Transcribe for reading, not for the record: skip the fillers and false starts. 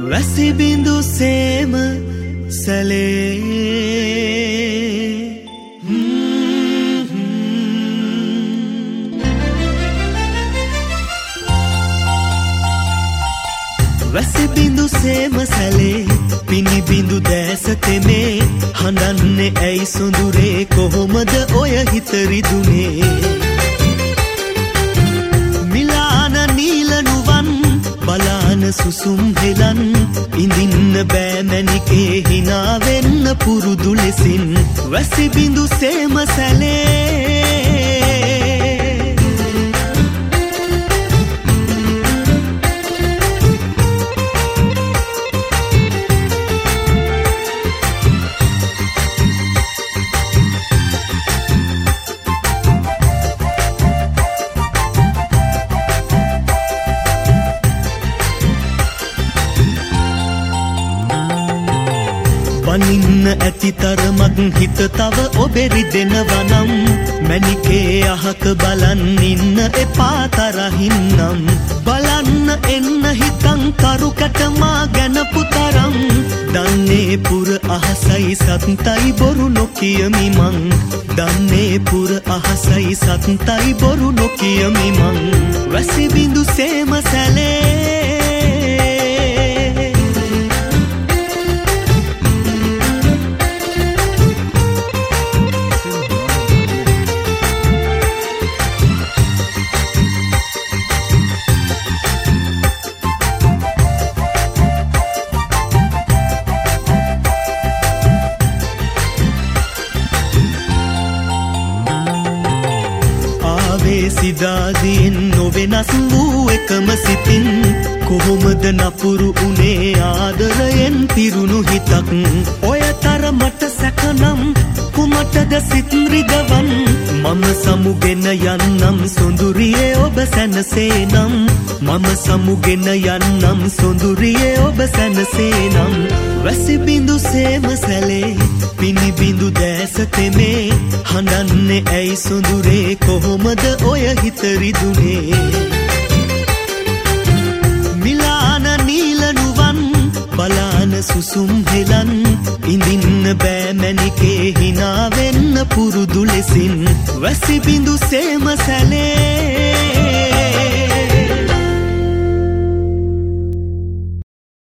වැසි බිඳු සේම සැලේ වැසි බිඳු සේම සැලේ පිනි බිඳු දැස තෙමේ හඬන්නේ ඇයි සොඳුරේ කොහොමද ඔය හිත රිදුනේ මිලාන නීල නුවන් බලාන සුසුම් හෙලන් ඉඳින්න බෑ මැනිකේ hina වෙන්න පුරුදු ලෙසින් වැසි බිඳු සේම සැලේ වනින්න ඇති තරමක් හිත තව ඔබෙරි දෙනවනම් මැනිකේ අහක බලන් ඉන්න එපා තරහින්නම් බලන්න එන්න හිතන් කරුකට මා ගැන පුතරම් දන්නේ පුර අහසයි සත්තයි බොරු නොකියමි මං දන්නේ පුර අහසයි සත්තයි බොරු නොකියමි මං වැසි බිඳු සේම සැලේ සිදාදීන් නොවෙනස් වූ එකම සිතින් කොහොමද නපුරු උනේ ආදරයෙන් පිරුණු හිතක් ඔය තරමට සැකනම් කුමටද සිත් රිදවන් මම සමුගෙන යන්නම් සොඳුරියේ ඔබ සැනසේනම් මම සමුගෙන යන්නම් සොඳුරියේ ඔබ සැනසේනම් වැසි බිඳු සේම සැලේ පිනි බිඳු දැස තෙමේ හඬන්නේ ඇයි සොඳුරේ කොහොමද ඔය හිත රිදුනේ මිලාන නීල නුවන් බලාන සුසුම් හෙලන් ඉඳින්න බෑ මැනිකේ hina වෙන්න පුරුදු ලෙසින් වැසි බිඳු සේම සැලේ